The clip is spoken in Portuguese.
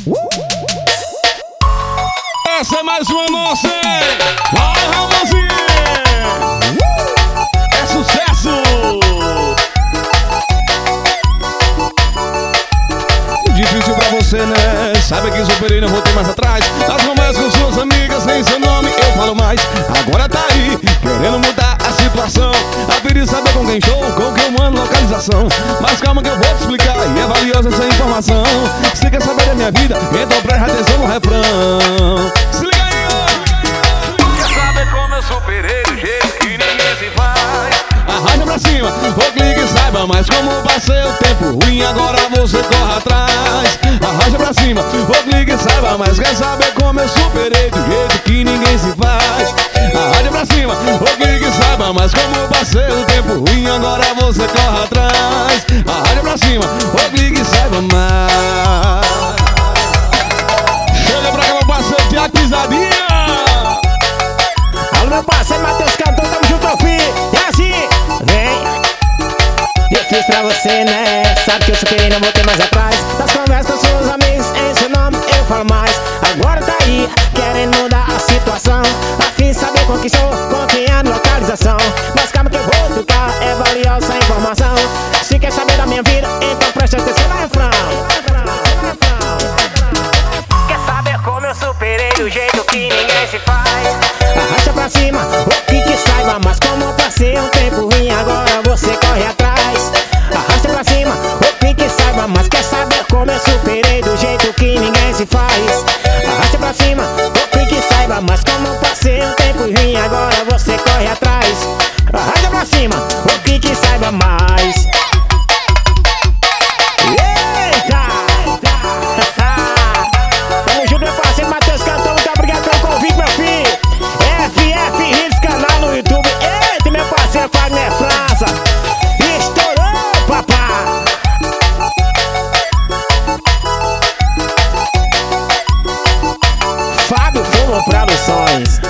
Essa é mais uma nossa, vai, Ramonzinho! É sucesso! Difícil pra você, né? Sabe que superei, não voltei mais atrás. Nas conversas com suas amigas, sem seu nome eu falo mais. Agora tá aí, querendo mudar a situação. A pedir saber com quem estou, com quem eu mando localização. Mas calma que eu vou te explicar, e é valiosa essa informação. Se quer saber da minha vida, então presta atenção no refrão. Se liga aí, ó! Quer saber como eu superei do jeito que ninguém se faz? Arrasta pra cima, ou clique e saiba mais como passei o tempo ruim, agora você corre atrás. Arrasta pra cima, ou clique e saiba mais. Quer saber como eu superei do jeito que ninguém se faz? Arrasta pra cima, ou clique e saiba mais como passei o tempo ruim, agora você corre atrás. Arrasta pra cima, ou clique e saiba mais. Chega pra cá, meu parceiro Tiago Pisadinha. Alô, meu parceiro Matheus Cantor, tamo junto ao fim. É assim, vem. Eu fiz pra você, né? Sabe que eu superei, não voltei mais atrás. Das conversas com seus amigos, em seu nome eu falo mais. Agora tá aí, querendo mudar a situação. A fim de saber com quem sou, com quem é a localização. Mas calma que eu vou tocar, é valiosa a informação. Se quer saber da minha vida, então presta atenção no refrão. Quer saber como eu superei do jeito que ninguém se faz? Arrasta pra cima, o que saiba, mas como eu passei um tempo ruim, agora você corre atrás. Arrasta pra cima, o que saiba, mas quer saber como eu superei do jeito que ninguém se faz? Arrasta pra cima, o que saiba, mas como eu passei um tempo ruim, agora você corre atrás. Arrasta pra cima, o que saiba mais. Eita! Tamo junto, meu parceiro Matheus Cantor, muito obrigado pelo convite, meu filho. FF Hits, canal no YouTube. Eita, meu parceiro Fagner França. Estourou, papá. Fábio Fumo Produções.